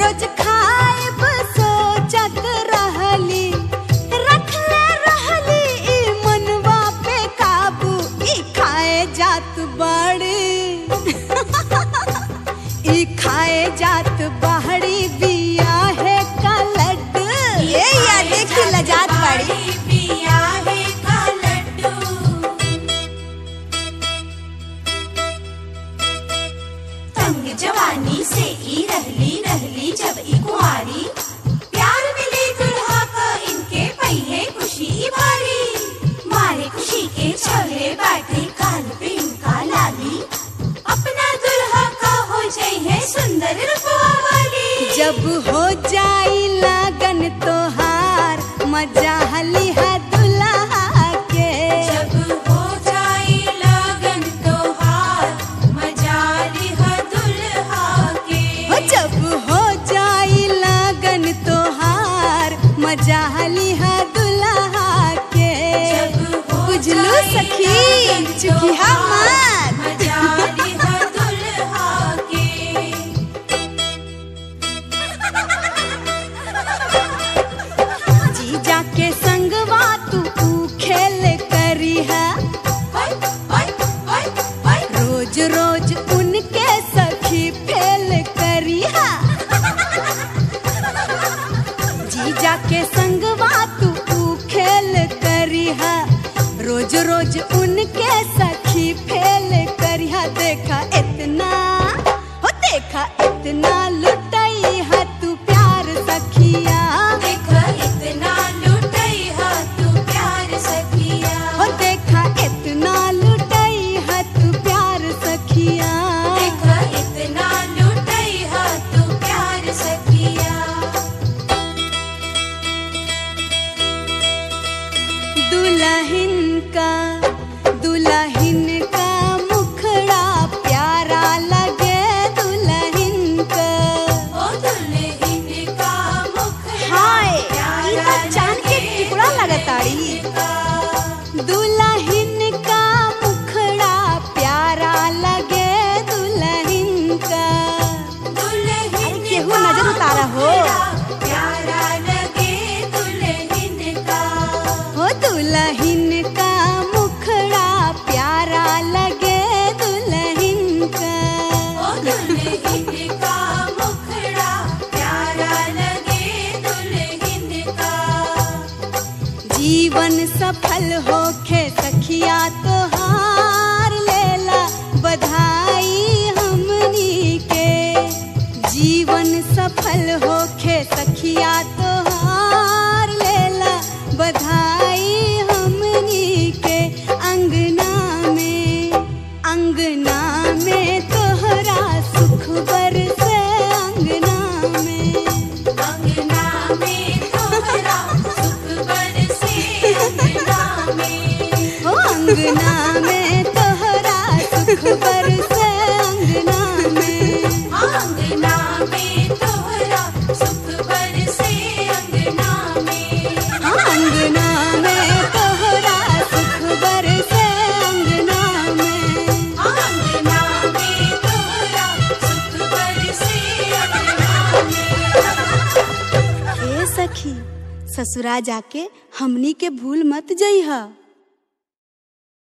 रोज खाएब सोचत रहली, रखले रहली ई मनवा पे काबू, ई खाए जात बड़ी ई खाए जात बहड़ी बिया है का लड्डू। ये या देखी लजात बड़ी बिया है का लड्डू। तंग जवानी से ई रहली रहली जब ई कुंवारी, प्यार मिले दुल्हा का इनके पहिए खुशी भारी, मारे खुशी के छोले बाटे काल पे इनका लाली, अपना दुल्हा का हो जाई है सुंदर रूपवा वाली। जब हो जाई लगन तोहार मजा हली है दुल्हा के, जब हो जाई लगन तोहार मजा लिहा दुल्हा के, जब हो जाई लगन तोहार मजा हली है दुल्हा के। बुझलू सखी चुकिया मत मजा लिहा दुल्हा के। जीजा के संगवा तू खेल करी है, ओए ओए ओए ओए रोज रोज उनके सखी फेल करी है। जीजा के संगवा तू खेल करी है, रोज रोज उनके सखी फेल करी है। देखा इतना हो देखा इतना लुटाई है तू प्यार सखिया, देखा इतना लुटाई हा तू प्यार सखिया, हो देखा इतना लुटाई है तू प्यार सखिया। देखा इतना लुटाई हा तू प्यार सखिया। दुल्हन का मुखड़ा प्यारा लगे दुल्हन का। ओ दुल्हन का मुखड़ा हाय प्यारा ई तो चांद के टुकड़ा लगताड़ी। दुल्हन का मुखड़ा प्यारा लगे दुल्हन का। दुल्हन केहू नजर उतारा हो, प्यारा लगे दुल्हन का। हो दुल्हन का मुखड़ा प्यारा लगे दुल्हन का। ओ दुल्हन का मुखड़ा प्यारा लगे दुल्हन का। जीवन सफल होके सखिया तोहार लेला बधाई हमनी के। जीवन सफल होके सखिया तोहार लेला बधाई हमनी के। अंगना में तोहरा सुख बरसे अंगना में। अंगना में तोहरा सुख बरसे अंगना में। हो अंगना में तोहरा सुख बरसे अंगना में। अंगना में तोहरा सुख बरसे अंगना में। अंगना में तोहरा सुख बरसे अंगना में। अंगना में तोहरा सुख बरसे अंगना में। ए सखी ससुरा जाके हमनी के भूल मत जइहा।